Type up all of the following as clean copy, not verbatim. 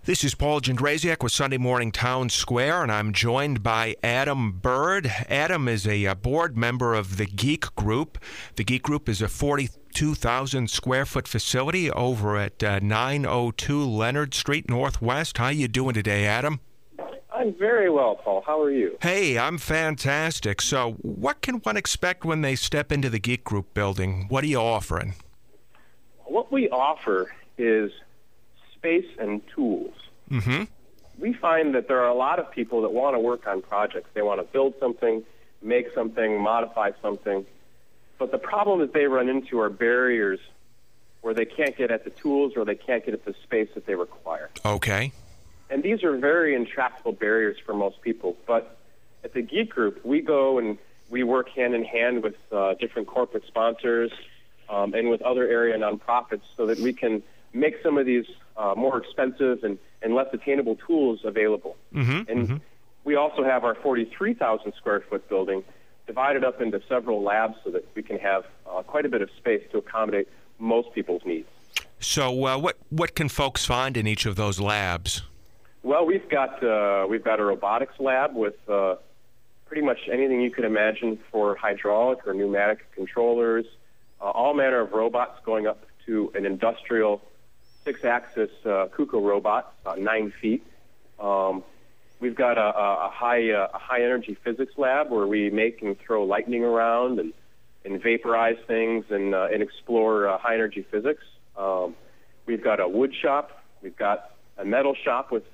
This is Paul Jędrzejczyk with Sunday Morning Town Square, and I'm joined by Adam Bird. Adam is a board member of the Geek Group. The Geek Group is a 42,000 square foot facility over at 902 Leonard Street Northwest. How you doing today, Adam? I'm very well, Paul. How are you? Hey, I'm fantastic. So what can one expect when they step into the Geek Group building? What are you offering? What we offer is space and tools. Mm-hmm. We find that there are a lot of people that want to work on projects. They want to build something, make something, modify something. But the problem that they run into are barriers where they can't get at the tools or they can't get at the space that they require. Okay. And these are very intractable barriers for most people. But at the Geek Group, we go and we work hand in hand with different corporate sponsors and with other area nonprofits so that we can make some of these more expensive and less attainable tools available. Mm-hmm. And we also have our 43,000 square foot building divided up into several labs so that we can have quite a bit of space to accommodate most people's needs. So what can folks find in each of those labs? Well, we've got a robotics lab with pretty much anything you could imagine for hydraulic or pneumatic controllers, all manner of robots going up to an industrial 6-axis KUKA robot, 9 feet. We've got a high energy physics lab where we make and throw lightning around and vaporize things and explore high energy physics. We've got a wood shop. We've got a metal shop with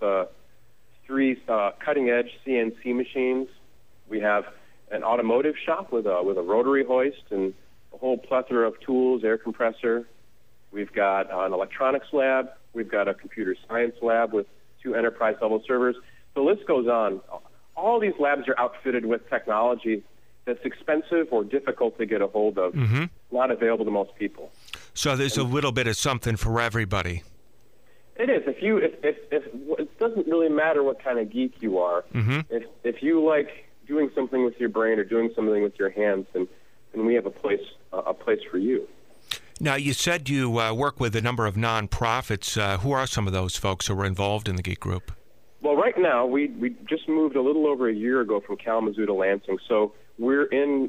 3 cutting edge CNC machines. We have an automotive shop with a rotary hoist and a whole plethora of tools, air compressor. We've got an electronics lab. We've got a computer science lab with 2 enterprise-level servers. The list goes on. All these labs are outfitted with technology that's expensive or difficult to get a hold of, not available to most people. So there's a little bit of something for everybody. It is. If it doesn't really matter what kind of geek you are. If you like doing something with your brain or doing something with your hands, then we have a place for you. Now, you said you work with a number of nonprofits. Who are some of those folks who are involved in the Geek Group? Well, right now, we just moved a little over a year ago from Kalamazoo to Lansing, so we're in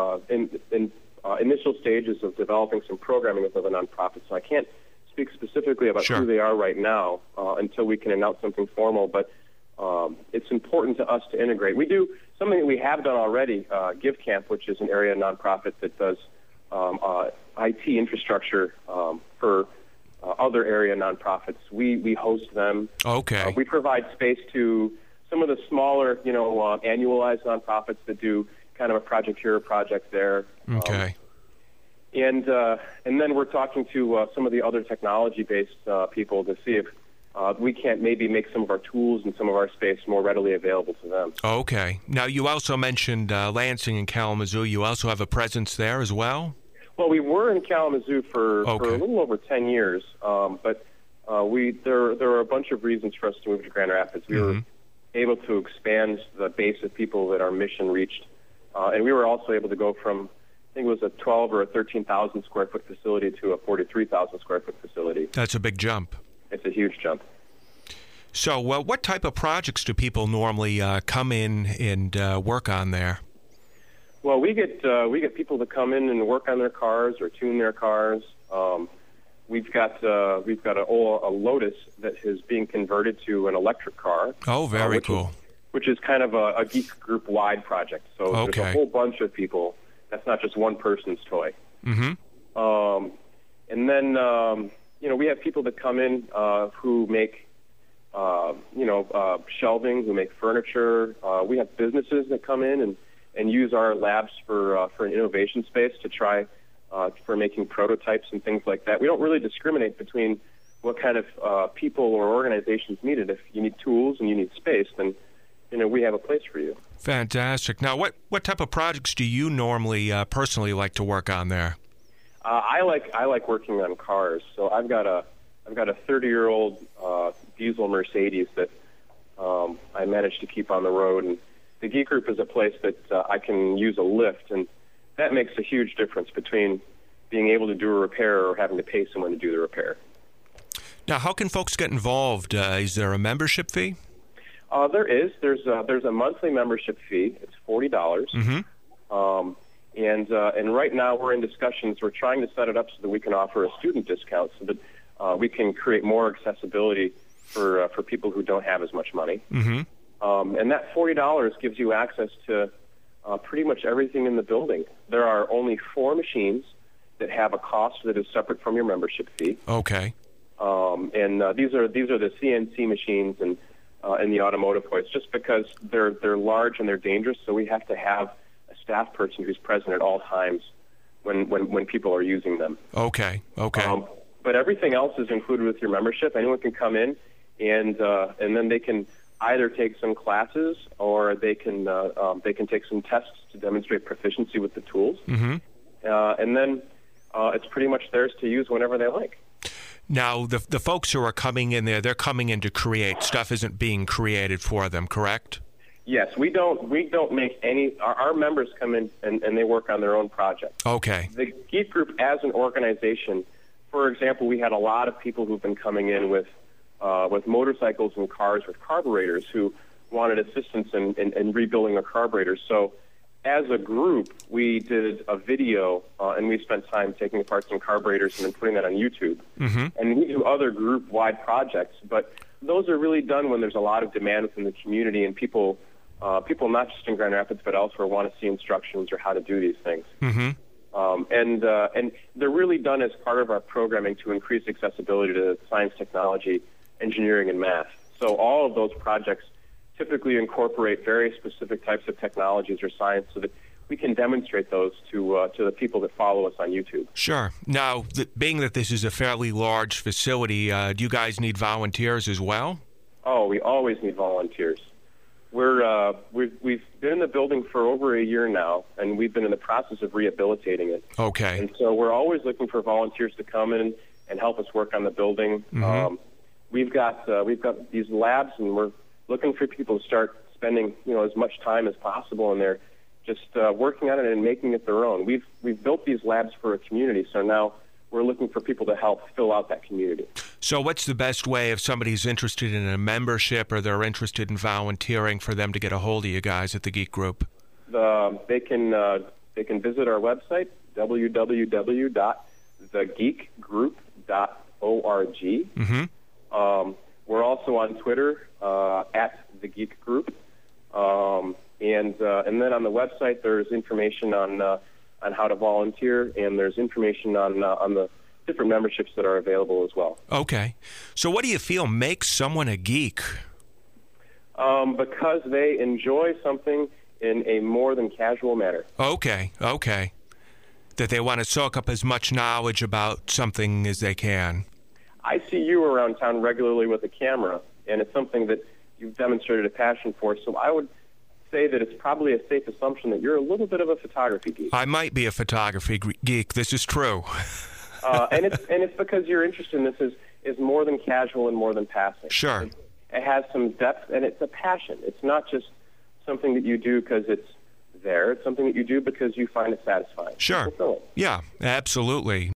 initial stages of developing some programming with other nonprofits. So I can't speak specifically about who they are right now until we can announce something formal, but it's important to us to integrate. We do something that we have done already, GiveCamp, which is an area nonprofit that does IT infrastructure for other area nonprofits. We host them. Okay. We provide space to some of the smaller, annualized nonprofits that do kind of a project here, a project there. Okay. And then we're talking to some of the other technology-based people to see if we can't maybe make some of our tools and some of our space more readily available to them. Okay. Now, you also mentioned Lansing and Kalamazoo. You also have a presence there as well? Well, we were in Kalamazoo for a little over 10 years, but there are a bunch of reasons for us to move to Grand Rapids. We were able to expand the base of people that our mission reached, and we were also able to go from, I think it was a 12 or a 13,000 square foot facility to a 43,000 square foot facility. That's a big jump. It's a huge jump. So what type of projects do people normally come in and work on there? Well, we get people to come in and work on their cars or tune their cars. We've got a Lotus that is being converted to an electric car. Oh, very cool. Which is kind of a Geek Group wide project. So there's a whole bunch of people. That's not just one person's toy. And then we have people that come in who make shelving, who make furniture. We have businesses that come in and use our labs for an innovation space to try for making prototypes and things like that. We don't really discriminate between what kind of people or organizations need it. If you need tools and you need space, then we have a place for you. Fantastic. Now, what type of projects do you normally personally like to work on there? I like working on cars. So I've got a 30-year-old diesel Mercedes that I managed to keep on the road, and the Geek Group is a place that I can use a lift, and that makes a huge difference between being able to do a repair or having to pay someone to do the repair. Now, how can folks get involved? Is there a membership fee? There is. There's a monthly membership fee. It's $40. And right now we're in discussions. We're trying to set it up so that we can offer a student discount so that we can create more accessibility for people who don't have as much money. And that $40 gives you access to pretty much everything in the building. There are only 4 machines that have a cost that is separate from your membership fee. Okay. These are the CNC machines and the automotive hoist, just because they're large and they're dangerous. So we have to have a staff person who's present at all times when people are using them. Okay. But everything else is included with your membership. Anyone can come in, and then they can either take some classes or they can take some tests to demonstrate proficiency with the tools. And then it's pretty much theirs to use whenever they like. Now, the folks who are coming in there, they're coming in to create. Stuff isn't being created for them, correct? Yes, we don't make any. Our members come in and they work on their own project. Okay. The Geek Group as an organization, for example, we had a lot of people who've been coming in with motorcycles and cars with carburetors who wanted assistance in rebuilding their carburetors. So as a group, we did a video, and we spent time taking apart some carburetors and then putting that on YouTube. And we do other group-wide projects, but those are really done when there's a lot of demand within the community, and people not just in Grand Rapids but elsewhere want to see instructions or how to do these things. And they're really done as part of our programming to increase accessibility to science, technology, engineering, and math. So all of those projects typically incorporate very specific types of technologies or science so that we can demonstrate those to the people that follow us on YouTube. Sure. Now, being that this is a fairly large facility, do you guys need volunteers as well? Oh, we always need volunteers. We've been in the building for over a year now, and we've been in the process of rehabilitating it. Okay. And so we're always looking for volunteers to come in and help us work on the building. We've got these labs, and we're looking for people to start spending as much time as possible in there, just working on it and making it their own. We've built these labs for a community, so now we're looking for people to help fill out that community. So what's the best way if somebody's interested in a membership or they're interested in volunteering for them to get a hold of you guys at the Geek Group? They can visit our website, www.thegeekgroup.org. We're also on Twitter at the Geek Group, and then on the website there's information on how to volunteer, and there's information on the different memberships that are available as well. Okay, so what do you feel makes someone a geek? Because they enjoy something in a more than casual manner. Okay. That they want to soak up as much knowledge about something as they can. I see you around town regularly with a camera, and it's something that you've demonstrated a passion for, so I would say that it's probably a safe assumption that you're a little bit of a photography geek. I might be a photography geek. This is true. And it's because your interest in this is more than casual and more than passing. Sure. It has some depth, and it's a passion. It's not just something that you do because it's there. It's something that you do because you find it satisfying. Sure. Yeah, absolutely.